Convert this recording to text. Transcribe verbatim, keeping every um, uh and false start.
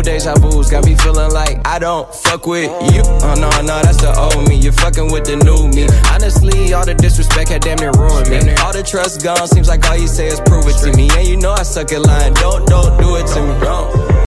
deja vu's got me feeling like I don't fuck with you. Oh no, no, that's the old me. You're fucking with the new me. Honestly, all the disrespect had damn near ruined me. All the trust gone, seems like all you say is prove it to me. And you know I suck at lying. Don't, don't do it to me. Don't.